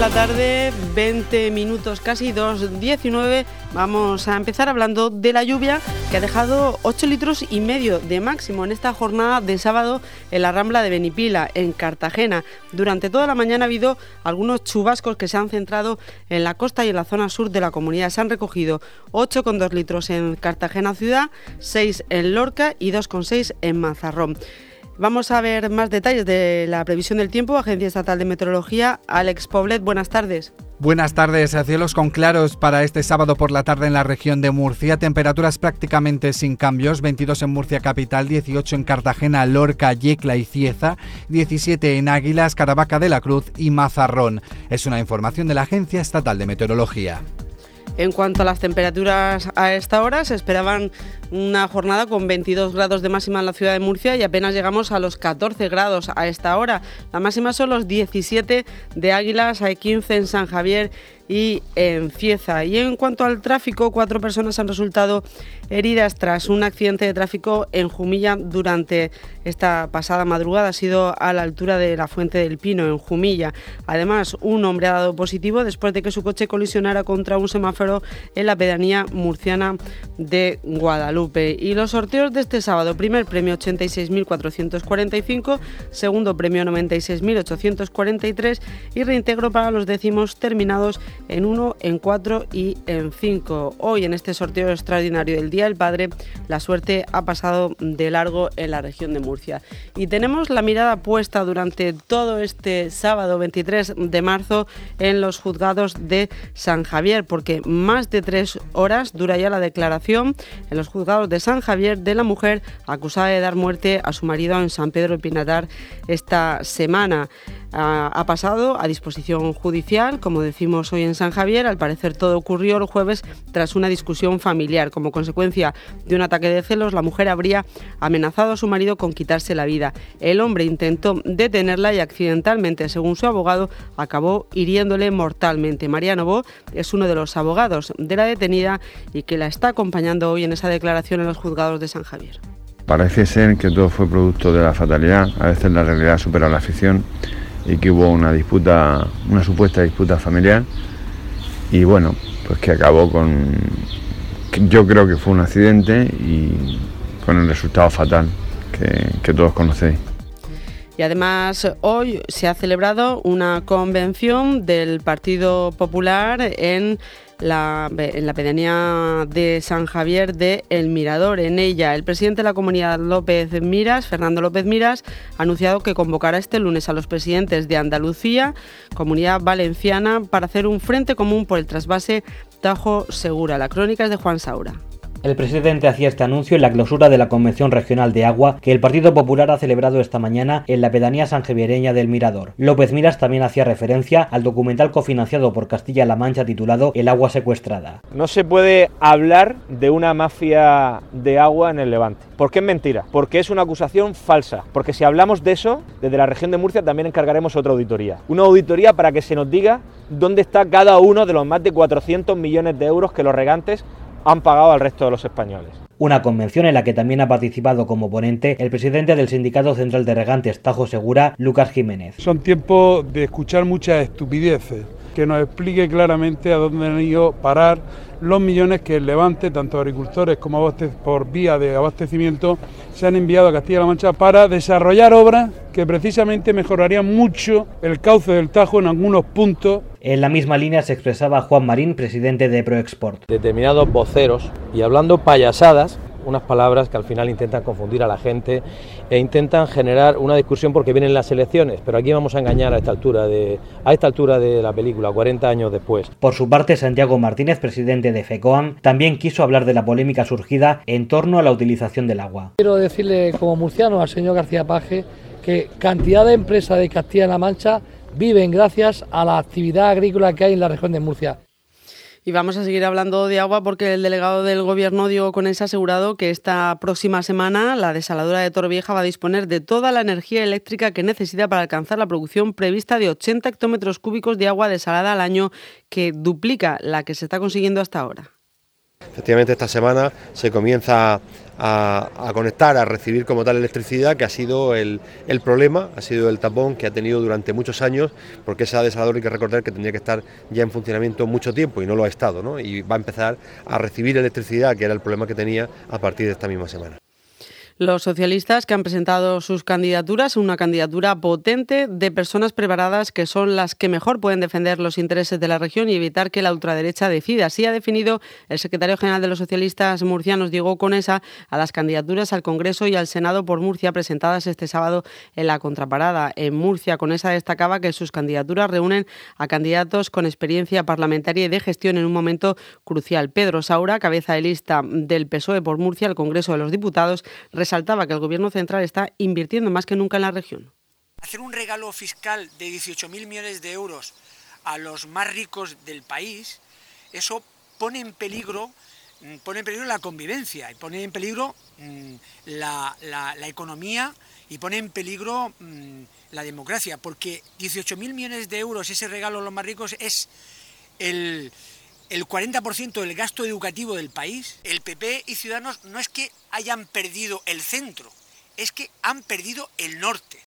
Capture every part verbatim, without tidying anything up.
la tarde, veinte minutos casi, dos diecinueve. Vamos a empezar hablando de la lluvia que ha dejado ocho litros y medio de máximo en esta jornada de sábado en la Rambla de Benipila, en Cartagena. Durante toda la mañana ha habido algunos chubascos que se han centrado en la costa y en la zona sur de la comunidad. Se han recogido ocho coma dos litros en Cartagena ciudad, seis en Lorca y dos coma seis en Mazarrón. Vamos a ver más detalles de la previsión del tiempo. Agencia Estatal de Meteorología, Alex Poblet, buenas tardes. Buenas tardes. Cielos con claros para este sábado por la tarde en la región de Murcia. Temperaturas prácticamente sin cambios. veintidós en Murcia capital, dieciocho en Cartagena, Lorca, Yecla y Cieza, diecisiete en Águilas, Caravaca de la Cruz y Mazarrón. Es una información de la Agencia Estatal de Meteorología. En cuanto a las temperaturas a esta hora, se esperaban una jornada con veintidós grados de máxima en la ciudad de Murcia y apenas llegamos a los catorce grados a esta hora. La máxima son los diecisiete de Águilas, hay quince en San Javier y en Cieza. Y en cuanto al tráfico, cuatro personas han resultado heridas tras un accidente de tráfico en Jumilla durante esta pasada madrugada. Ha sido a la altura de la Fuente del Pino, en Jumilla. Además, un hombre ha dado positivo después de que su coche colisionara contra un semáforo en la pedanía murciana de Guadalupe. Y los sorteos de este sábado: primer premio ochenta y seis mil cuatrocientos cuarenta y cinco, segundo premio noventa y seis mil ochocientos cuarenta y tres y reintegro para los décimos terminados en uno, en cuatro y en cinco. Hoy, en este sorteo extraordinario del Día del Padre, la suerte ha pasado de largo en la región de Murcia. Y tenemos la mirada puesta durante todo este sábado veintitrés de marzo en los juzgados de San Javier, porque más de tres horas dura ya la declaración en los juzgados de San Javier de la mujer acusada de dar muerte a su marido en San Pedro de Pinatar esta semana. Ha pasado a disposición judicial, como decimos hoy en San Javier. Al parecer todo ocurrió el jueves tras una discusión familiar. Como consecuencia de un ataque de celos, la mujer habría amenazado a su marido con quitarse la vida. El hombre intentó detenerla y accidentalmente, según su abogado, acabó hiriéndole mortalmente. Mariano Bo es uno de los abogados de la detenida y que la está acompañando hoy en esa declaración en los juzgados de San Javier. Parece ser que todo fue producto de la fatalidad. A veces la realidad supera la ficción y que hubo una disputa, una supuesta disputa familiar y bueno, pues que acabó con, yo creo que fue un accidente y con el resultado fatal que, que todos conocéis. Y además hoy se ha celebrado una convención del Partido Popular en La, en la pedanía de San Javier de El Mirador. En ella, el presidente de la comunidad López Miras, Fernando López Miras, ha anunciado que convocará este lunes a los presidentes de Andalucía, Comunidad Valenciana, para hacer un frente común por el trasvase Tajo Segura. La crónica es de Juan Saura. El presidente hacía este anuncio en la clausura de la Convención Regional de Agua que el Partido Popular ha celebrado esta mañana en la pedanía sanjaviereña del Mirador. López Miras también hacía referencia al documental cofinanciado por Castilla-La Mancha titulado El agua secuestrada. No se puede hablar de una mafia de agua en el Levante. ¿Por qué es mentira? Porque es una acusación falsa. Porque si hablamos de eso, desde la región de Murcia también encargaremos otra auditoría. Una auditoría para que se nos diga dónde está cada uno de los más de cuatrocientos millones de euros que los regantes han pagado al resto de los españoles. Una convención en la que también ha participado como ponente el presidente del Sindicato Central de Regantes Tajo Segura, Lucas Jiménez. Son tiempos de escuchar muchas estupideces, que nos explique claramente a dónde han ido a parar los millones que el Levante, tanto agricultores como por vía de abastecimiento, se han enviado a Castilla-La Mancha para desarrollar obras que precisamente mejorarían mucho el cauce del Tajo en algunos puntos. En la misma línea se expresaba Juan Marín, presidente de Proexport. Determinados voceros y hablando payasadas, unas palabras que al final intentan confundir a la gente e intentan generar una discusión porque vienen las elecciones, pero aquí vamos a engañar a esta altura de a esta altura de la película, cuarenta años después. Por su parte, Santiago Martínez, presidente de FECOAM, también quiso hablar de la polémica surgida en torno a la utilización del agua. Quiero decirle como murciano al señor García Paje que cantidad de empresas de Castilla-La Mancha viven gracias a la actividad agrícola que hay en la región de Murcia. Y vamos a seguir hablando de agua porque el delegado del Gobierno, Diego Conés, ha asegurado que esta próxima semana la desaladora de Torrevieja va a disponer de toda la energía eléctrica que necesita para alcanzar la producción prevista de ochenta hectómetros cúbicos de agua desalada al año, que duplica la que se está consiguiendo hasta ahora. Efectivamente, esta semana se comienza a, a conectar, a recibir como tal electricidad, que ha sido el, el problema, ha sido el tapón que ha tenido durante muchos años, porque esa desaladora hay que recordar que tendría que estar ya en funcionamiento mucho tiempo y no lo ha estado, ¿no? Y va a empezar a recibir electricidad, que era el problema que tenía a partir de esta misma semana. Los socialistas que han presentado sus candidaturas, una candidatura potente de personas preparadas que son las que mejor pueden defender los intereses de la región y evitar que la ultraderecha decida. Así ha definido el secretario general de los socialistas murcianos, Diego Conesa, a las candidaturas al Congreso y al Senado por Murcia presentadas este sábado en la contraparada. En Murcia, Conesa destacaba que sus candidaturas reúnen a candidatos con experiencia parlamentaria y de gestión en un momento crucial. Pedro Saura, cabeza de lista del P S O E por Murcia al Congreso de los Diputados, resaltaba que el Gobierno central está invirtiendo más que nunca en la región. Hacer un regalo fiscal de dieciocho mil millones de euros a los más ricos del país, eso pone en peligro, pone en peligro la convivencia, y pone en peligro mmm, la, la, la economía y pone en peligro mmm, la democracia, porque dieciocho mil millones de euros, ese regalo a los más ricos, es el... el cuarenta por ciento del gasto educativo del país. El P P y Ciudadanos no es que hayan perdido el centro, es que han perdido el norte.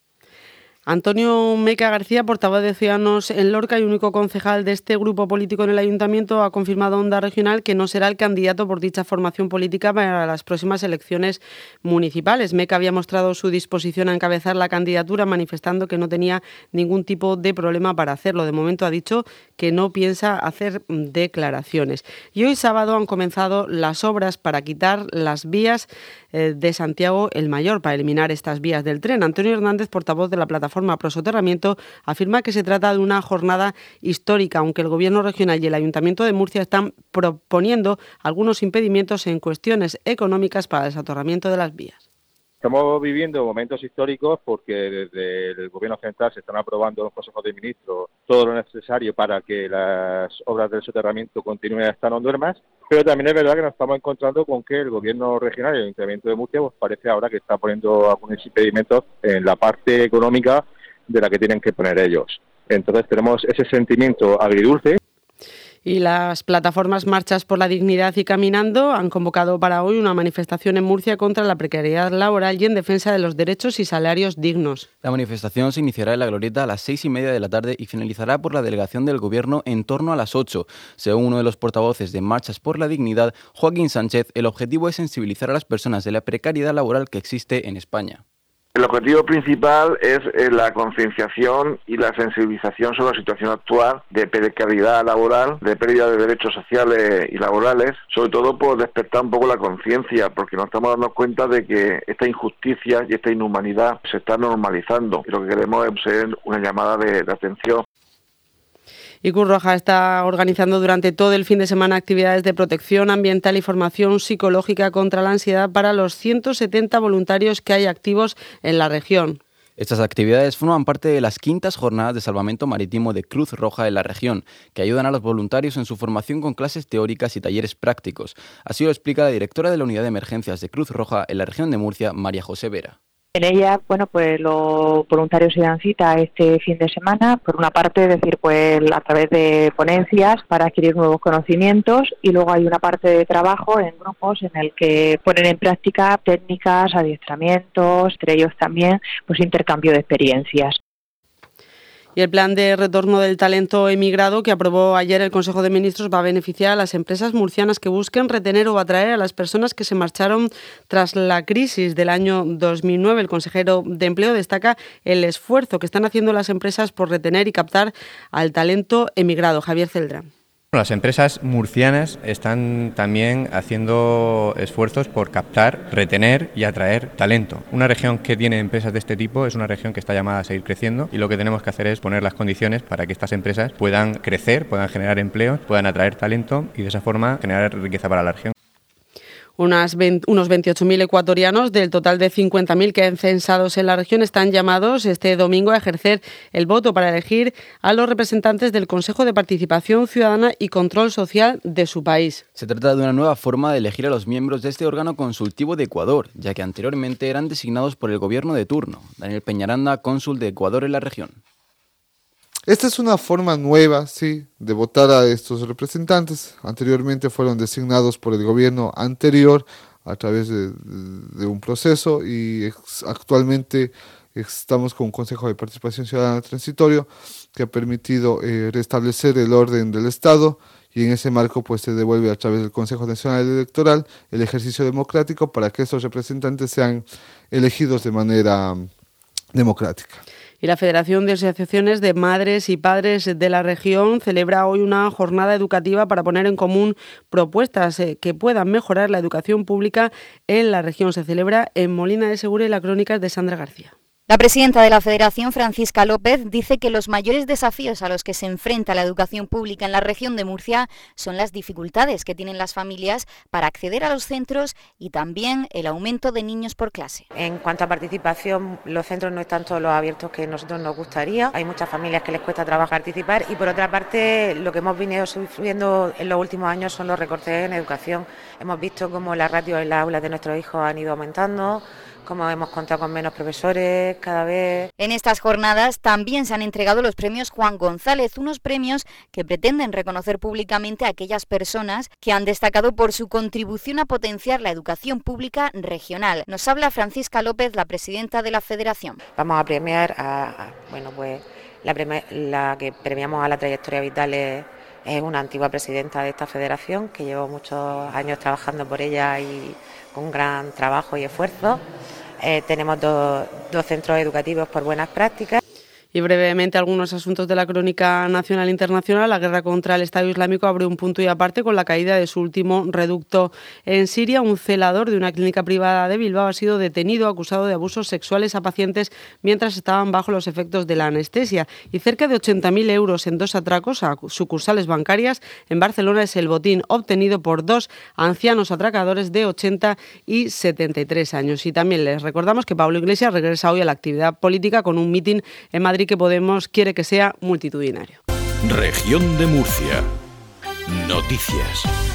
Antonio Meca García, portavoz de Ciudadanos en Lorca y único concejal de este grupo político en el Ayuntamiento, ha confirmado a Onda Regional que no será el candidato por dicha formación política para las próximas elecciones municipales. Meca había mostrado su disposición a encabezar la candidatura, manifestando que no tenía ningún tipo de problema para hacerlo. De momento ha dicho que no piensa hacer declaraciones. Y hoy sábado han comenzado las obras para quitar las vías de Santiago el Mayor, para eliminar estas vías del tren. Antonio Hernández, portavoz de la plataforma Pro Soterramiento, afirma que se trata de una jornada histórica, aunque el Gobierno regional y el Ayuntamiento de Murcia están proponiendo algunos impedimentos en cuestiones económicas para el soterramiento de las vías. Estamos viviendo momentos históricos porque desde el Gobierno central se están aprobando en los consejos de ministros todo lo necesario para que las obras del soterramiento continúen hasta no duermas, pero también es verdad que nos estamos encontrando con que el Gobierno regional y el Ayuntamiento de Murcia pues parece ahora que está poniendo algunos impedimentos en la parte económica de la que tienen que poner ellos. Entonces tenemos ese sentimiento agridulce. Y las plataformas Marchas por la Dignidad y Caminando han convocado para hoy una manifestación en Murcia contra la precariedad laboral y en defensa de los derechos y salarios dignos. La manifestación se iniciará en la Glorieta a las seis y media de la tarde y finalizará por la delegación del Gobierno en torno a las ocho. Según uno de los portavoces de Marchas por la Dignidad, Joaquín Sánchez, el objetivo es sensibilizar a las personas de la precariedad laboral que existe en España. El objetivo principal es la concienciación y la sensibilización sobre la situación actual de precariedad laboral, de pérdida de derechos sociales y laborales, sobre todo por despertar un poco la conciencia, porque nos estamos dando cuenta de que esta injusticia y esta inhumanidad se está normalizando y lo que queremos es ser una llamada de, de atención. Y Cruz Roja está organizando durante todo el fin de semana actividades de protección ambiental y formación psicológica contra la ansiedad para los ciento setenta voluntarios que hay activos en la región. Estas actividades forman parte de las quintas jornadas de salvamento marítimo de Cruz Roja en la región, que ayudan a los voluntarios en su formación con clases teóricas y talleres prácticos. Así lo explica la directora de la Unidad de Emergencias de Cruz Roja en la región de Murcia, María José Vera. En ella, bueno, pues los voluntarios se dan cita este fin de semana, por una parte, es decir, pues a través de ponencias para adquirir nuevos conocimientos, y luego hay una parte de trabajo en grupos en el que ponen en práctica técnicas, adiestramientos, entre ellos también pues intercambio de experiencias. Y el plan de retorno del talento emigrado que aprobó ayer el Consejo de Ministros va a beneficiar a las empresas murcianas que busquen retener o atraer a las personas que se marcharon tras la crisis del año dos mil nueve. El consejero de Empleo destaca el esfuerzo que están haciendo las empresas por retener y captar al talento emigrado. Javier Celdrán. Las empresas murcianas están también haciendo esfuerzos por captar, retener y atraer talento. Una región que tiene empresas de este tipo es una región que está llamada a seguir creciendo, y lo que tenemos que hacer es poner las condiciones para que estas empresas puedan crecer, puedan generar empleos, puedan atraer talento y de esa forma generar riqueza para la región. Unas veinte, unos veintiocho mil ecuatorianos del total de cincuenta mil que han censados en la región están llamados este domingo a ejercer el voto para elegir a los representantes del Consejo de Participación Ciudadana y Control Social de su país. Se trata de una nueva forma de elegir a los miembros de este órgano consultivo de Ecuador, ya que anteriormente eran designados por el gobierno de turno. Daniel Peñaranda, cónsul de Ecuador en la región. Esta es una forma nueva, sí, de votar a estos representantes. Anteriormente fueron designados por el gobierno anterior a través de, de, de un proceso y ex, actualmente estamos con un Consejo de Participación Ciudadana transitorio que ha permitido eh, restablecer el orden del Estado y en ese marco pues se devuelve a través del Consejo Nacional Electoral el ejercicio democrático para que estos representantes sean elegidos de manera um, democrática. Y la Federación de Asociaciones de Madres y Padres de la región celebra hoy una jornada educativa para poner en común propuestas que puedan mejorar la educación pública en la región. Se celebra en Molina de Segura y la crónica es de Sandra García. La presidenta de la Federación, Francisca López, dice que los mayores desafíos a los que se enfrenta la educación pública en la región de Murcia son las dificultades que tienen las familias para acceder a los centros y también el aumento de niños por clase. En cuanto a participación, los centros no están todos los abiertos que nosotros nos gustaría. Hay muchas familias que les cuesta trabajo participar y por otra parte lo que hemos venido sufriendo en los últimos años son los recortes en educación. Hemos visto cómo las ratios en las aulas de nuestros hijos han ido aumentando, como hemos contado con menos profesores cada vez. En estas jornadas también se han entregado los premios Juan González, unos premios que pretenden reconocer públicamente a aquellas personas que han destacado por su contribución a potenciar la educación pública regional. Nos habla Francisca López, la presidenta de la Federación. Vamos a premiar a, a bueno, pues la, premi- la que premiamos a la trayectoria vital es, es una antigua presidenta de esta federación que llevo muchos años trabajando por ella y con un gran trabajo y esfuerzo. Eh, tenemos dos, dos centros educativos por buenas prácticas. Y brevemente algunos asuntos de la crónica nacional e internacional. La guerra contra el Estado Islámico abre un punto y aparte con la caída de su último reducto en Siria. Un celador de una clínica privada de Bilbao ha sido detenido acusado de abusos sexuales a pacientes mientras estaban bajo los efectos de la anestesia. Y cerca de ochenta mil euros en dos atracos a sucursales bancarias en Barcelona es el botín obtenido por dos ancianos atracadores de ochenta y setenta y tres años. Y también les recordamos que Pablo Iglesias regresa hoy a la actividad política con un mitin en Madrid que Podemos quiere que sea multitudinario. Región de Murcia. Noticias.